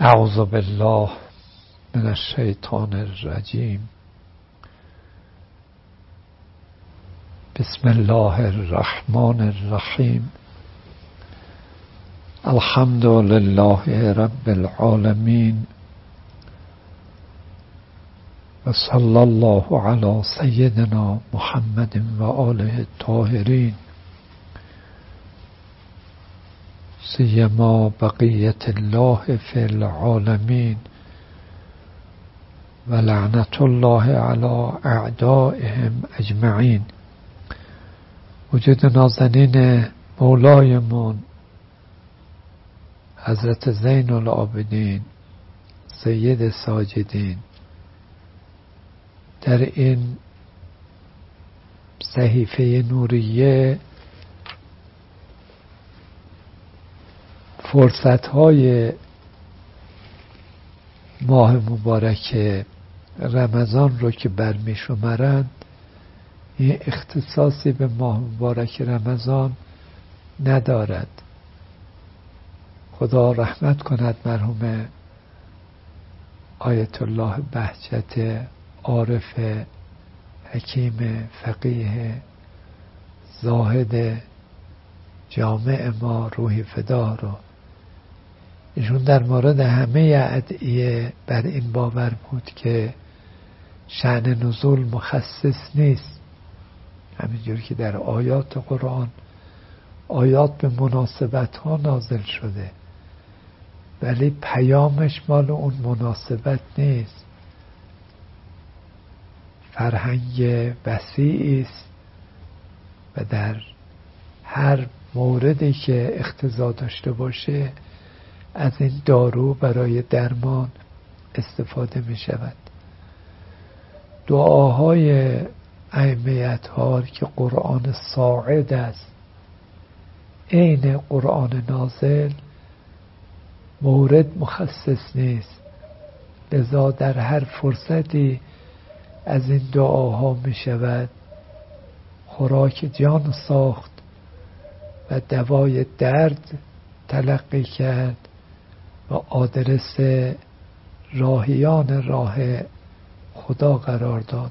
اعوذ بالله من الشیطان الرجیم. بسم الله الرحمن الرحیم. الحمد لله رب العالمین و صلی الله علی سیدنا محمد و آله الطاهرین سیما بقیت الله فی العالمین و لعنت الله علی اعدائهم اجمعین. وجود نازنین مولایمون حضرت زین العابدین سید ساجدین در این صحیفه نوریه فرصت‌های ماه مبارک رمضان رو که برمی شمارند، این اختصاصی به ماه مبارک رمضان ندارد. خدا رحمت کند مرحوم آیت الله بهجت عارف حکیم فقیه زاهد جامع ما روحی فدا رو. ایشون در مورد همه ادعیه بر این باور بود که شأن نزول مخصص نیست، همینجور که در آیات قرآن آیات به مناسبت ها نازل شده ولی پیامش مال اون مناسبت نیست. فرهنگ وسیعی است و در هر موردی که اقتضا داشته باشه از این دارو برای درمان استفاده می شود. دعاهای ائمه اطهار که قرآن صاعد است عین قرآن نازل مورد مخصص نیست، لذا در هر فرصتی از این دعاها می شود خوراک جان ساخت و دوای درد تلقی کرد و آدرس راهیان راه خدا قرار داد.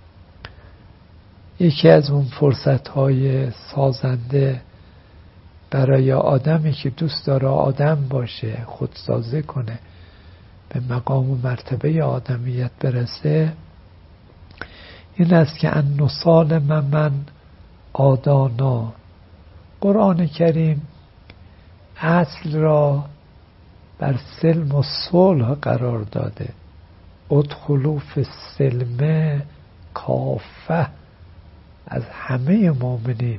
یکی از اون فرصت‌های سازنده برای آدمی که دوست داره آدم باشه، خودسازی کنه، به مقام و مرتبه آدمیت برسه، این است که ان نسالم من آدانا. قرآن کریم اصل را بر سلم و صلح قرار داده. ادخلوا فی السلم کافه، از همه مؤمنین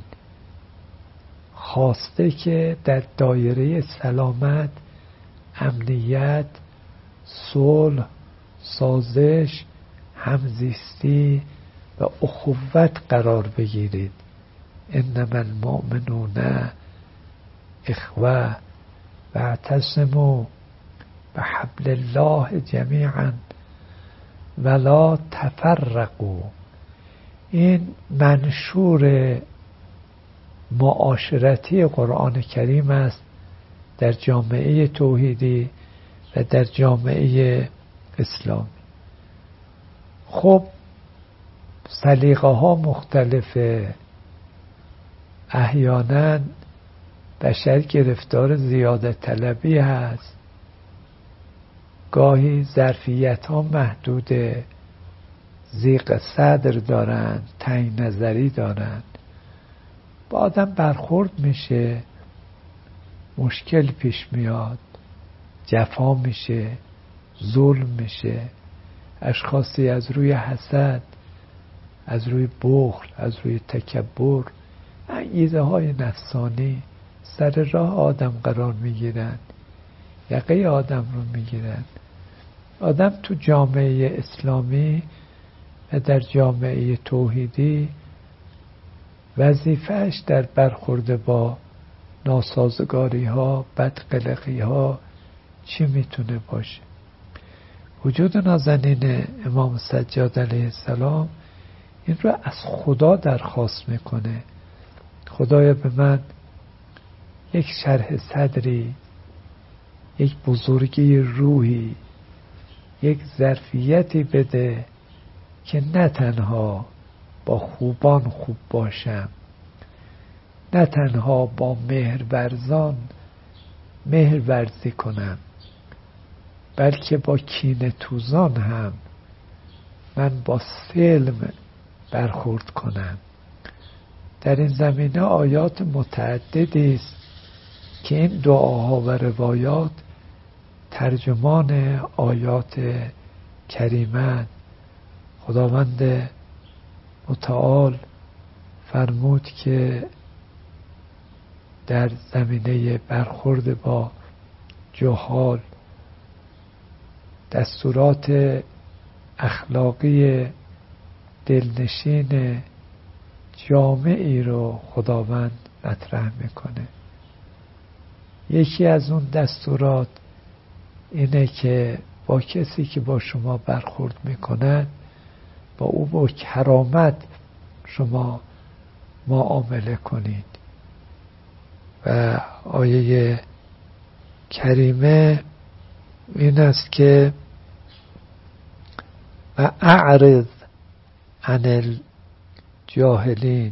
خواسته که در دایره سلامت، امنیت، صلح، سازش، همزیستی و اخوت قرار بگیرید. انما المؤمنون اخوه واعتصموا بحبل الله جمیعا ولا تفرقوا. این منشور معاشرتی قرآن کریم است در جامعه توحیدی و در جامعه اسلامی. خب سلیقه ها مختلفه، احیانا بشر گرفتار زیاده طلبی هست، گاهی ظرفیت ها محدوده، ضیق صدر دارن، تنگ نظری دارن، با آدم برخورد میشه، مشکل پیش میاد، جفا میشه، ظلم میشه، اشخاصی از روی حسد، از روی بخل، از روی تکبر، انگیزه های نفسانی سر راه آدم قرار میگیرن، یقه آدم رو میگیرن. آدم تو جامعه اسلامی و در جامعه توحیدی وظیفهش در برخورد با ناسازگاری ها، بدقلقی ها چی میتونه باشه؟ وجود نازنین امام سجاد علیه السلام این رو از خدا درخواست میکنه. خدایا به من یک شرح صدری یک بزرگی روحی، یک ظرفیتی بده که نه تنها با خوبان خوب باشم، نه تنها با مهرورزان مهر ورزی کنم، بلکه با کینه توزان هم من با سلم برخورد کنم. در این زمینه آیات متعددی است که این دعاها و روایات ترجمان آیات کریمه. خداوند متعال فرمود که در زمینه برخورد با جهال دستورات اخلاقی دلنشین جامعی رو خداوند مطرح میکنه. یکی از اون دستورات اینه که با کسی که با شما برخورد میکنن با او با کرامت شما معامله کنید. و آیه کریمه این است که و اعرض عن الجاهلین.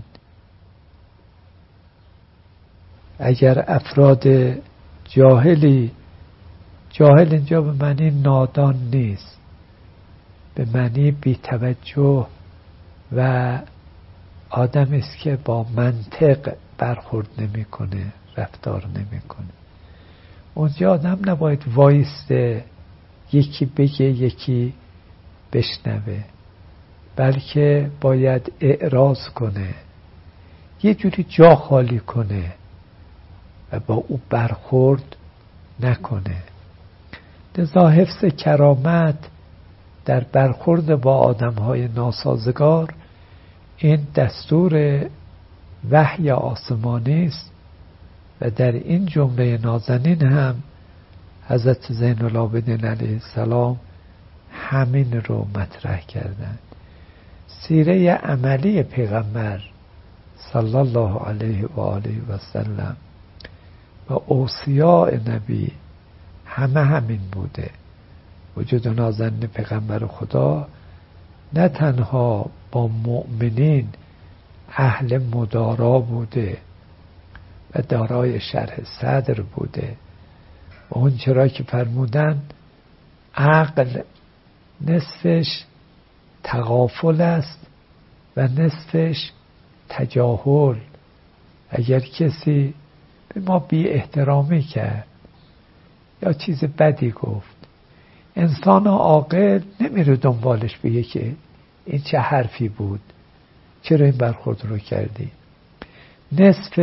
اگر افراد جاهل اینجا به معنی نادان نیست، به معنی بی‌توجه و آدمی است که با منطق برخورد نمیکنه، رفتار نمیکنه. اونجا آدم نباید وایسته یکی بگه یکی بشنوه، بلکه باید اعراض کنه، یه جوری جا خالی کنه و با او برخورد نکنه. لذا حفظ کرامت در برخورد با آدم‌های ناسازگار این دستور وحی آسمانی است و در این جمله نازنین هم حضرت زین العابدین علیه السلام همین رو مطرح کردند. سیره عملی پیغمبر صلی الله علیه و آله و سلم و اوصیاء نبی همین بوده. وجود نازنین پیغمبر خدا نه تنها با مؤمنین اهل مدارا بوده و دارای شرح صدر بوده و اون چرا که فرمودن عقل نصفش تغافل است و نصفش تجاهل. اگر کسی به ما بی احترامی کرد یا چیز بدی گفت، انسان عاقل نمیره دنبالش بگه که این چه حرفی بود، چرا این برخورد رو کردی. نصف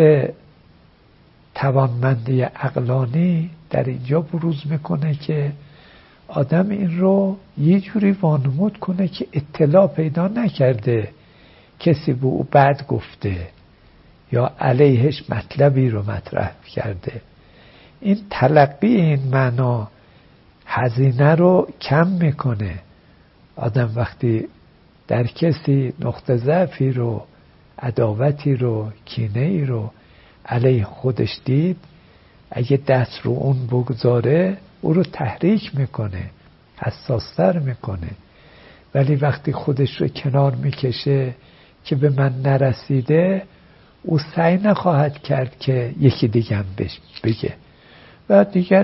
توانمندی عقلانی در اینجا بروز میکنه که آدم این رو یه جوری وانمود کنه که اطلاع پیدا نکرده کسی به او بد گفته یا علیهش مطلبی رو مطرح کرده. این تلقی این معنا هزینه رو کم میکنه. آدم وقتی در کسی نقطه ضعفی رو، عداوتی رو، کینه‌ای رو علیه خودش دید، اگه دست رو اون بگذاره او رو تحریک میکنه، حساستر میکنه. ولی وقتی خودش رو کنار میکشه که به من نرسیده، او سعی نخواهد کرد که یکی دیگه هم بگه. و دیگر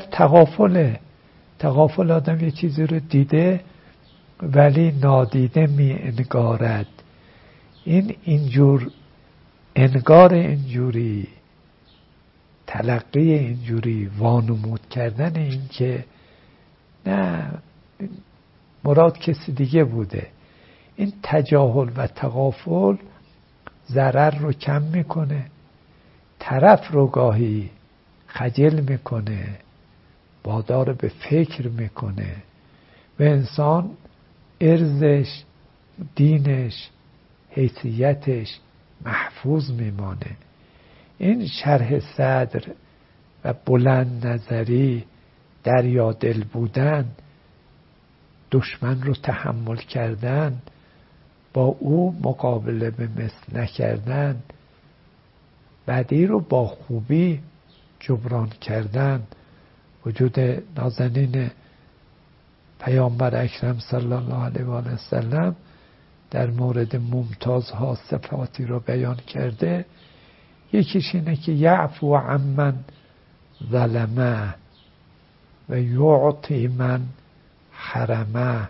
تغافل آدم یه چیزی رو دیده ولی نادیده می انگارد. اینجور انگار اینجوری، تلقی اینجوری، وانمود کردن این که نه مراد کسی دیگه بوده، این تجاهل و تغافل ضرر رو کم میکنه، طرف رو گاهی خجل میکنه، وادار به فکر میکنه و انسان ارزش، دینش، حیثیتش محفوظ میمانه. این شرح صدر و بلند نظری، دریا دل بودن، دشمن رو تحمل کردن، با او مقابله به مثل نکردن، بدی رو با خوبی جبران کردن، وجود نازنین پیامبر اکرم صلی الله علیه و آله وسلم در مورد ممتازها صفاتی رو بیان کرده. یکیش اینه که یعفو عمن ظلمه و یعطی من حرمه.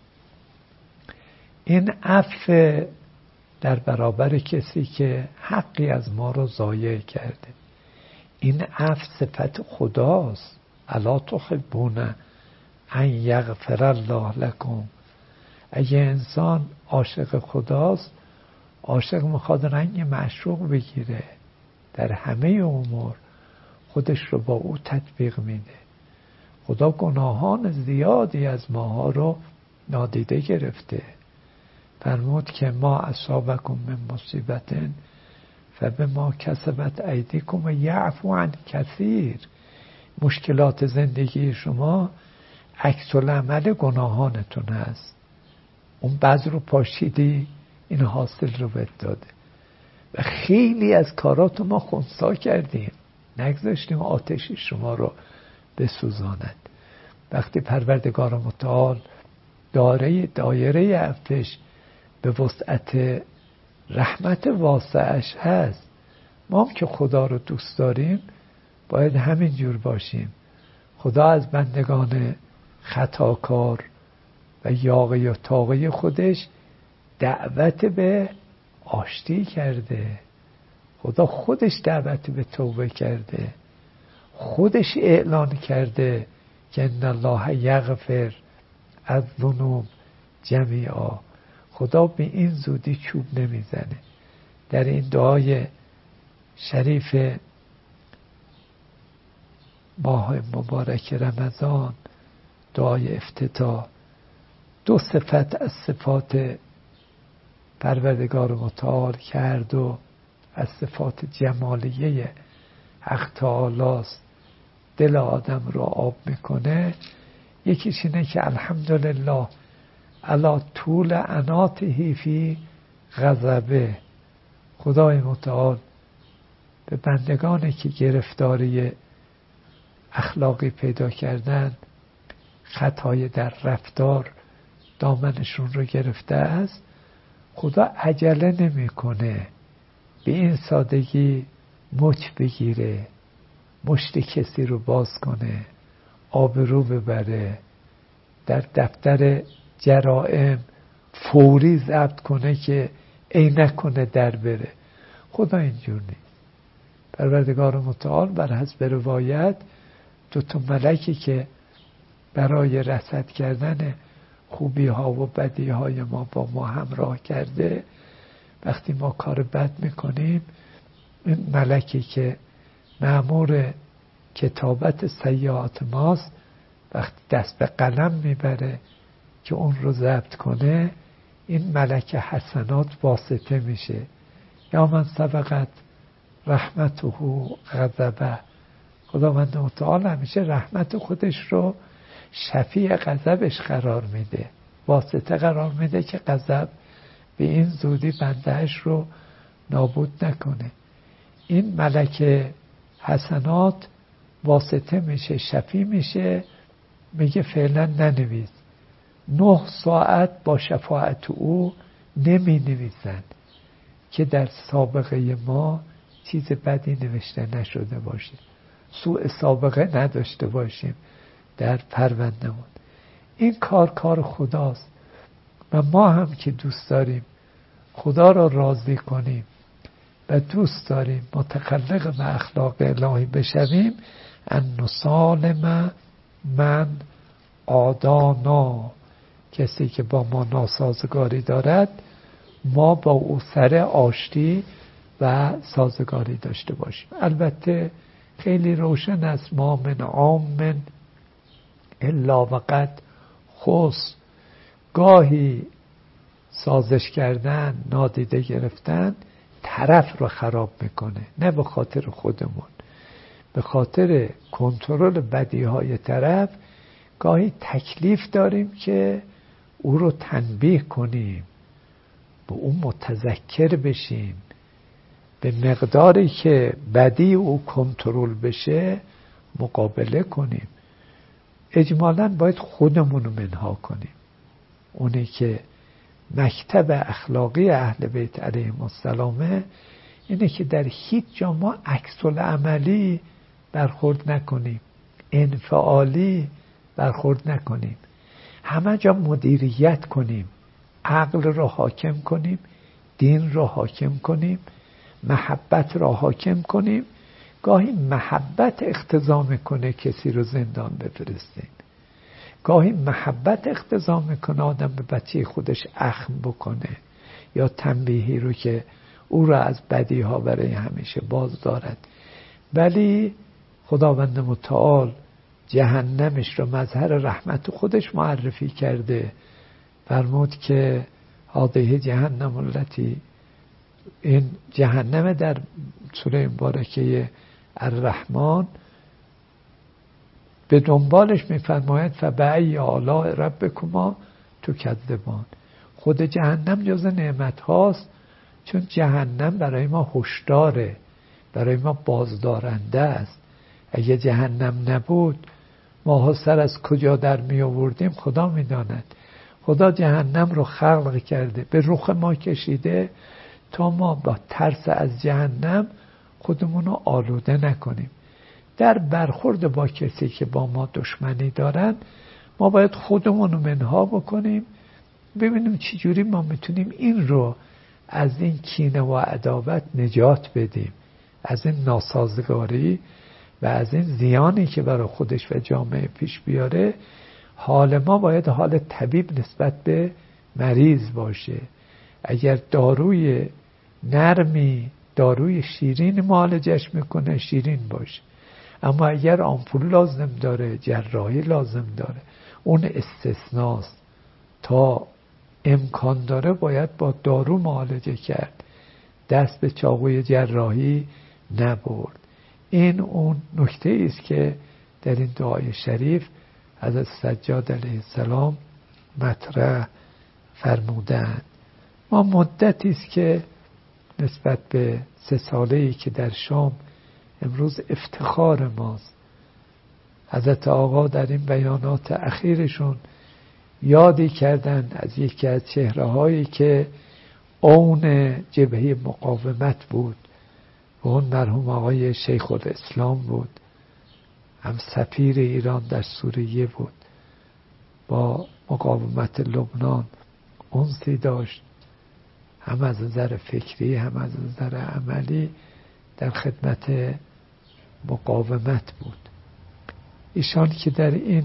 این عفو در برابر کسی که حقی از ما رو ضایع کرده. این عفو صفت خداست. الا تحبون ان یغفر الله لکم. اگه انسان عاشق خداست، عاشق میخواد رنگ معشوق بگیره، در همه امور خودش رو با او تطبیق میده. خدا گناهان زیادی از ماها رو نادیده گرفته. فرمود که ما اصابکم من مصیبت فبما کسبت ایدیکم و یعفو عن کثیر. مشکلات زندگی شما عکس العمل گناهانتون هست. اون بذر رو پاشیدی، این حاصل رو بهت داده. و خیلی از کارات ما خنثی کردیم، نگذاشتیم آتش شما رو بسوزاند. وقتی پروردگار متعال دایره عفوش به وسعت رحمت واسعش هست، ما هم که خدا رو دوست داریم باید همین جور باشیم. خدا از بندگان خطاکار و یاغی و طاغی خودش دعوت به آشتی کرده. خدا خودش دعوت به توبه کرده، خودش اعلان کرده که ان الله یغفر الذنوب جمیعا. خدا به این زودی چوب نمیزنه. در این دعای شریف ماه مبارک رمضان، دعای افتتاح، دو صفت از صفات پروردگار متعال کرد و از صفات جمالیه حق تعالی است دل آدم رو آب میکنه. یکیش اینه که الحمدلله علی طول عناته فی غضبه. خدای متعال به بندگانی که گرفتاری اخلاقی پیدا کردن، خطای در رفتار دامنشون رو گرفته است، خدا عجله نمیکنه به این سادگی مچ بگیره، مشت کسی رو باز کنه، آبرو ببره، در دفتر جرائم فوری ضبط کنه که عینک کنه در بره. خدا اینجور نیست. پروردگار متعال بر حسب روایت دو تا ملکی که برای رصد کردن خوبی ها و بدی های ما با ما همراه کرده، وقتی ما کار بد میکنیم، این ملکی که مأمور کتابت سیئات ماست، وقتی دست به قلم میبره که اون رو ضبط کنه، این ملک حسنات واسطه میشه. یا من سبقت رحمته غضبه. خداوند متعال همیشه رحمت خودش رو شفیع غضبش قرار میده، واسطه قرار میده که غضب به این زودی بندهش رو نابود نکنه. این ملک حسنات واسطه میشه، شفیع میشه، میگه فعلا ننویس. 9 ساعت با شفاعت او نمی نویسند که در سابقه ما چیز بدی نوشته نشده باشه، سوء سابقه نداشته باشیم در پروندهمون. این کار خداست و ما هم که دوست داریم خدا را راضی کنیم و دوست داریم متخلق به اخلاق الهی بشویم، ان نسالم من عادانا. کسی که با ما ناسازگاری دارد، ما با او سر آشتی و سازگاری داشته باشیم. البته خیلی روشن است، ما من عام الا وقد خص. گاهی سازش کردن، نادیده گرفتن طرف رو خراب میکنه، نه به خاطر خودمون، به خاطر کنترل بدیهای طرف. گاهی تکلیف داریم که او رو تنبیه کنیم، به اون متذکر بشیم، به مقداری که بدی او کنترل بشه مقابله کنیم. اجمالاً باید خودمون رو منها کنیم. اونی که مکتب اخلاقی اهل بیت علیهم السلام اینه که در هیچ جا ما عکس العملی برخورد نکنیم، انفعالی برخورد نکنیم، همه جا مدیریت کنیم، عقل را حاکم کنیم، دین را حاکم کنیم، محبت را حاکم کنیم. گاهی محبت اقتضا میکنه کسی رو زندان بفرستیم، گاهی محبت اقتضا میکنه آدم به بچه خودش اخم بکنه یا تنبیهی رو که او را از بدیها برای همیشه باز دارد. ولی خداوند متعال جهنمش رو مظهر رحمت خودش معرفی کرده، فرمود که هذه جهنم التي، این جهنم در سوره مبارکه الرحمن به دنبالش میفرماید فبأی آلاء ربکما تکذبان. خود جهنم جز نعمت هاست، چون جهنم برای ما هشداره، برای ما بازدارنده است. اگه جهنم نبود ما سر از کجا در می آوردیم خدا می داند. خدا جهنم رو خلق کرده، به رخ ما کشیده تا ما با ترس از جهنم خودمون رو آلوده نکنیم. در برخورد با کسی که با ما دشمنی دارن ما باید خودمون رو منها بکنیم، ببینیم چجوری ما میتونیم این رو از این کینه و عداوت نجات بدیم، از این ناسازگاری و از این زیانی که برای خودش و جامعه پیش بیاره. حال ما باید حال طبیب نسبت به مریض باشه. اگر داروی نرمی، داروی شیرین معالجش میکنه شیرین باشه، اما اگر آمپول لازم داره، جراحی لازم داره، اون استثناست. تا امکان داره باید با دارو معالجه کرد، دست به چاقوی جراحی نبرد. این اون نکته است که در این دعای شریف حضرت سجاد علیه السلام مطرح فرمودند. ما مدتی است که نسبت به 3 ساله‌ای که در شام امروز افتخار ماست، حضرت آقا در این بیانات اخیرشون یادی کردن از یکی از چهره‌هایی که اون جبهه مقاومت بود و اون مرحوم آقای شیخ الاسلام بود، هم سفیر ایران در سوریه بود، با مقاومت لبنان انسی داشت، هم از نظر فکری هم از نظر عملی در خدمت مقاومت بود. ایشان که در این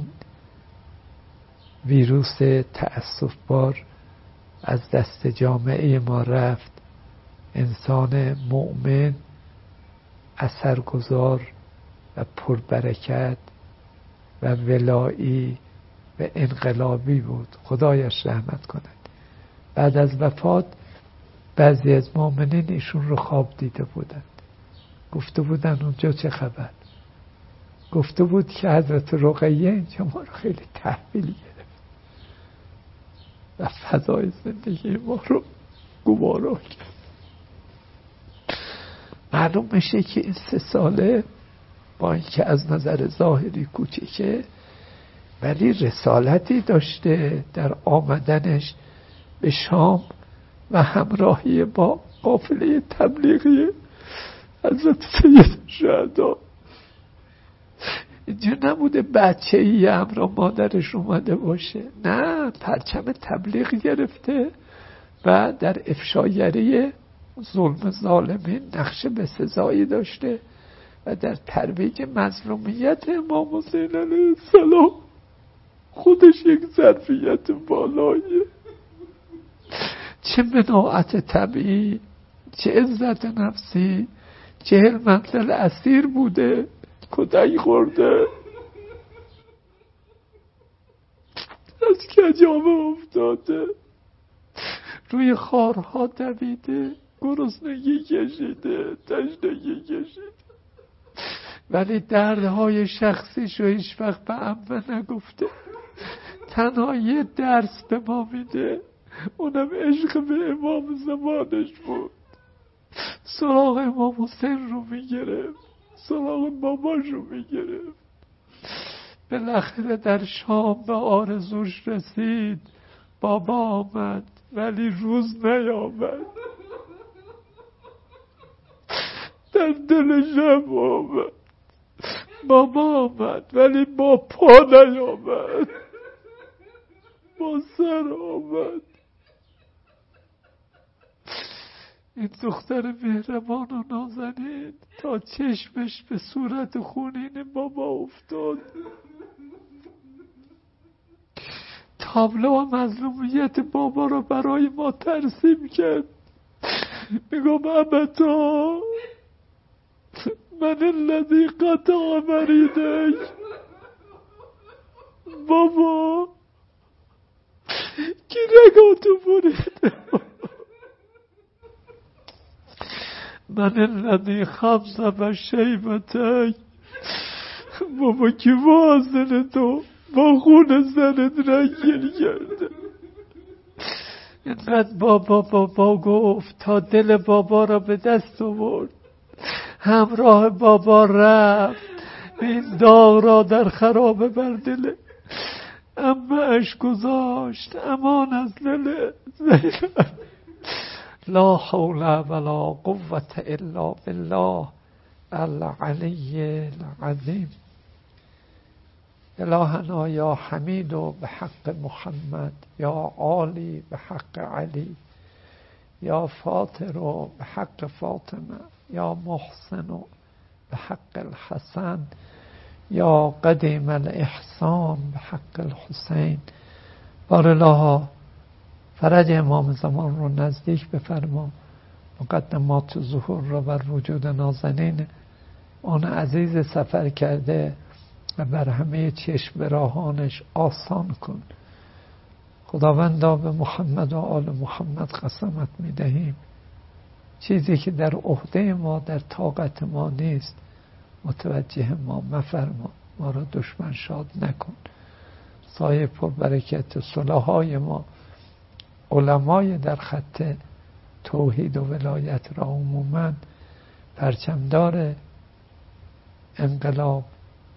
ویروس تأسف بار از دست جامعه ما رفت، انسان مؤمن اثرگذار و پربرکت و ولایی و انقلابی بود، خدایش رحمت کند. بعد از وفات بعضی از مؤمنین ایشون رو خواب دیده بودند، گفته بودن اونجا چه خبر؟ گفته بود که حضرت رقیه اینجا ما رو خیلی تحویل گرفت و فضای زندگی ما رو گوارا کرد. معلوم میشه که این 3 ساله با اینکه از نظر ظاهری کوچکه ولی رسالتی داشته در آمدنش به شام و همراهی با قافله تبلیغی حضرت سید شهدا. اینجا نبوده بچه‌ای همراه مادرش اومده باشه، نه، پرچم تبلیغ گرفته و در افشاگری ظلم ظالمین نقش بسزایی داشته و در ترویج مظلومیت امام حسین علیه السلام خودش یک ظرفیت بالاییه. چه مناعت طبیعی، چه عزت نفسی، چه حلمت اسیر بوده، کتک خورده، از کجاوه افتاده، روی خارها دویده، گرسنگی کشیده، تشنگی کشیده، ولی دردهای شخصیش رو هیچ وقت به عمه نگفته. تنها یه درس به ما میده، اونم عشق به امام زمانش بود. سراغ امام حسین رو میگرفت، سراغ باباش رو میگرفت، بالاخره در شام به آرزوش رسید. بابا آمد ولی روز نیامد. در دل شب آمد. بابا آمد ولی با پا نیامد، با سر آمد. این دختر مهربان و نازنین تا چشمش به صورت خونین بابا افتاد، تابلو و مظلومیت بابا رو برای ما ترسیم کرد. میگم ابتا من الذی قطع وریدک. بابا کی رگاتو بریده؟ من الذی خمس و شیبتک. بابا کی وازن تو با خون زنت رنگین کرده؟ اینقدر بابا گفت تا دل بابا را به دست آورد، همراه بابا رفت این داغ را در خرابه بر دل اما اش گذاشت، امان از دل زینب. لا حول ولا قوة الا بالله العلی العظیم. الهنا یا حمید به حق محمد، یا عالی به حق علی، یا فاطر به حق فاطمه، یا محسن به حق الحسن، یا قدیم الاحسان به حق الحسین. بار الله فرج امام زمان رو نزدیک بفرما. مقدمات ظهور رو بر وجود نازنین آن عزیز سفر کرده و بر همه چشم براهانش آسان کن. خداوندا به محمد و آل محمد قسمت میدهیم چیزی که در عهده ما، در طاقت ما نیست، متوجه ما مفرما. ما را دشمن شاد نکن. سایه پر برکت صلحای ما، علمای در خط توحید و ولایت را عموما، پرچمدار انقلاب،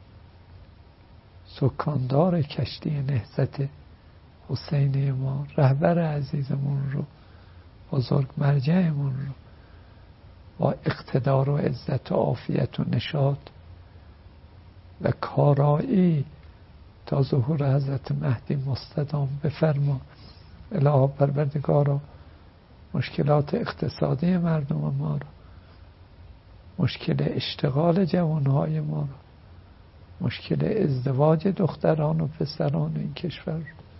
سکاندار کشتی نهضت حسینی ما، رهبر عزیزمون رو، بزرگ مرجعمون رو با اقتدار و عزت و عافیت و نشاط و کارایی تا ظهور حضرت مهدی مستدام بفرما. الهی پروردگارا مشکلات اقتصادی مردم ما رو، مشکل اشتغال جوانهای ما رو، مشکل ازدواج دختران و پسران این کشور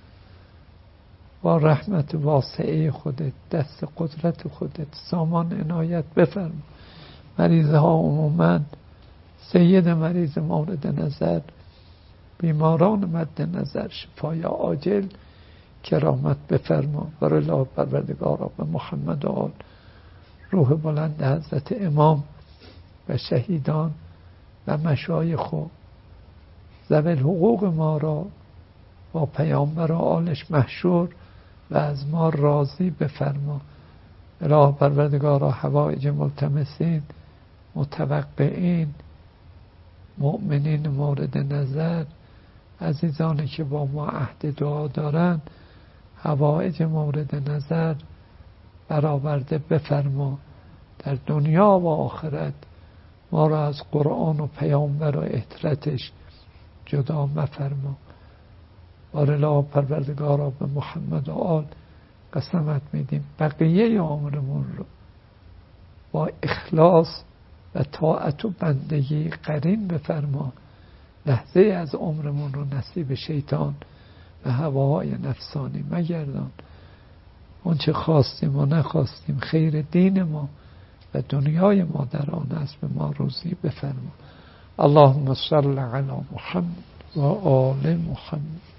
با رحمت واسعه خودت، دست قدرت خودت سامان عنایت بفرما. مریضه ها عموما، سید مریض مورد نظر، بیماران مد نظر، شفای عاجل کرامت بفرما. برای الله پروردگارا به محمد و آل روح بلند حضرت امام و شهیدان و مشایخ و ذوی الحقوق ما را با پیامبر و آلش محشور و از ما راضی بفرما. اله پروردگارا حوائج ملتمسین، متوقعین، مؤمنین مورد نظر، عزیزانی که با ما عهد دعا دارند، حوائج مورد نظر برآورده بفرما. در دنیا و آخرت ما را از قرآن و پیامبر و اطرتش جدا مفرما. بار الله پروردگارا به محمد و آل قسمت میدیم بقیه عمرمون رو با اخلاص و طاعت و بندگی قرین بفرما. لحظه از عمرمون رو نصیب شیطان و هواهای نفسانی مگردان. اون چه خواستیم و نخواستیم خیر دین ما و دنیای ما در آن است به ما روزی بفرما. اللهم صل علی محمد و آل محمد.